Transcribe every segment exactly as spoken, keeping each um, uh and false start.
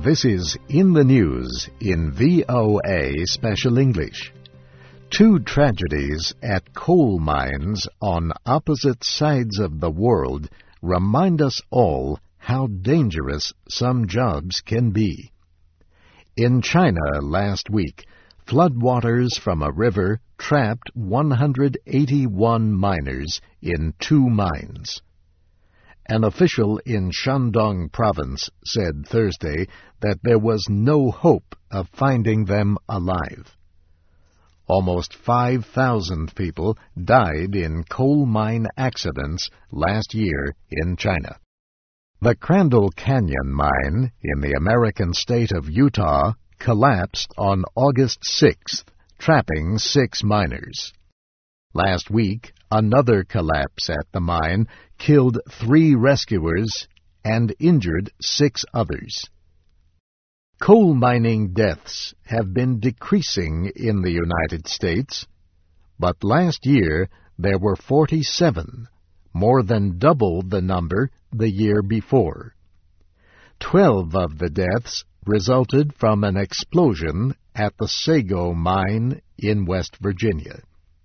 This is In the News in V O A Special English. Two tragedies at coal mines on opposite sides of the world remind us all how dangerous some jobs can be. In China last week, floodwaters from a river trapped one hundred eighty-one miners in two mines. An official in Shandong province said Thursday that there was no hope of finding them alive. Almost five thousand people died in coal mine accidents last year in China. The Crandall Canyon mine in the American state of Utah collapsed on August sixth, trapping six miners. Last week, another collapse at the mine killed three rescuers and injured six others. Coal mining deaths have been decreasing in the United States, but last year there were forty-seven, more than double the number the year before. Twelve of the deaths resulted from an explosion at the Sago mine in West Virginia.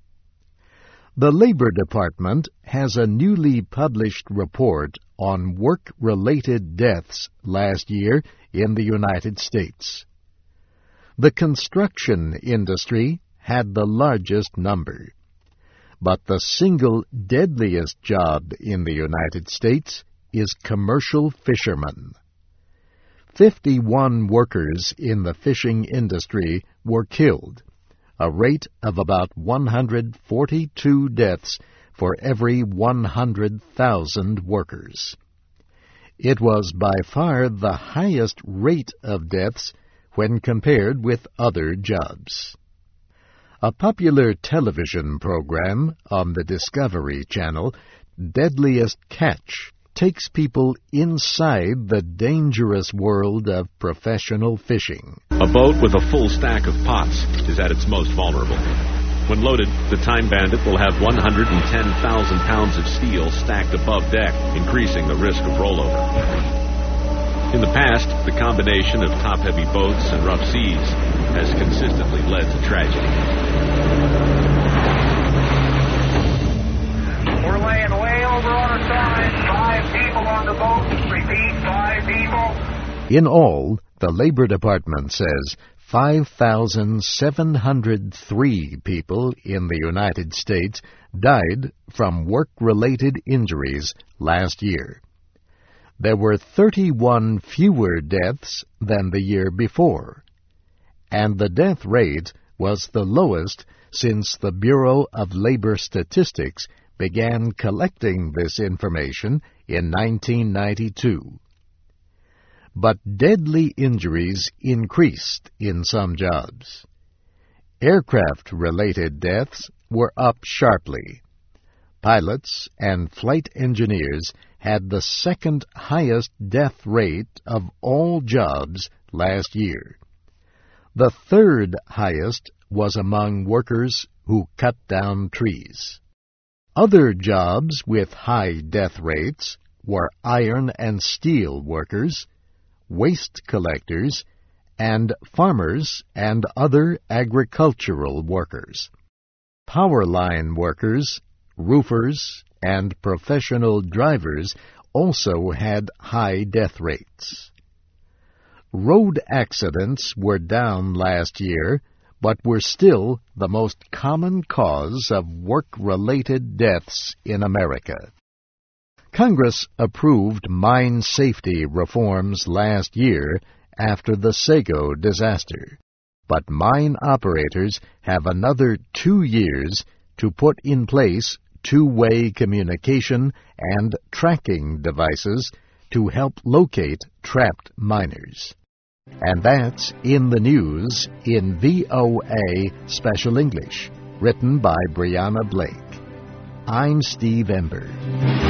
The Labor Department has a newly published report on work-related deaths last year in the United States. The construction industry had the largest number, but the single deadliest job in the United States is commercial fishermen. Fifty-one workers in the fishing industry were killed, a rate of about one hundred forty-two deaths for every one hundred thousand workers. It was by far the highest rate of deaths when compared with other jobs. A popular television program on the Discovery Channel, Deadliest Catch, takes people inside the dangerous world of professional fishing. A boat with a full stack of pots is at its most vulnerable. When loaded, the Time Bandit will have one hundred ten thousand pounds of steel stacked above deck, increasing the risk of rollover. In the past, the combination of top-heavy boats and rough seas has consistently led to tragedy. We're laying way over on our side. Five people on the boat. Repeat, five people. In all, the Labor Department says five thousand seven hundred three people in the United States died from work-related injuries last year. There were thirty-one fewer deaths than the year before, and the death rate was the lowest since the Bureau of Labor Statistics began collecting this information in nineteen ninety-two. But deadly injuries increased in some jobs. Aircraft-related deaths were up sharply. Pilots and flight engineers had the second highest death rate of all jobs last year. The third highest was among workers who cut down trees. Other jobs with high death rates were iron and steel workers, waste collectors, and farmers and other agricultural workers. Power line workers, roofers, and professional drivers also had high death rates. Road accidents were down last year, but were still the most common cause of work-related deaths in America. Congress approved mine safety reforms last year after the Sago disaster, but mine operators have another two years to put in place two-way communication and tracking devices to help locate trapped miners. And that's In the News in V O A Special English, written by Brianna Blake. I'm Steve Ember.